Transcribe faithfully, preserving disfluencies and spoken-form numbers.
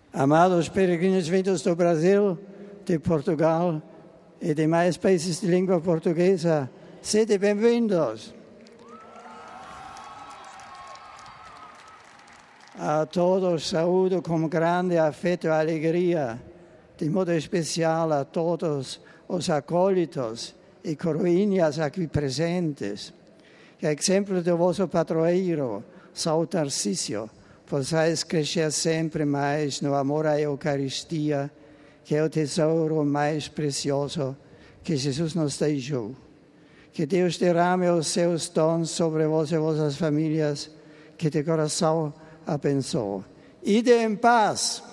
Amados peregrinos vindos do Brasil, de Portugal e de mais países de língua portuguesa, sede bem-vindos. A todos saúdo com grande afeto e alegria, de modo especial a todos os acólitos e coroinhas aqui presentes, que, a exemplo do vosso padroeiro, São Tarcísio, possais crescer sempre mais no amor à Eucaristia, que é o tesouro mais precioso que Jesus nos deixou. Que Deus derrame os seus dons sobre vós e vossas famílias, que de coração abençoe. Ide em paz.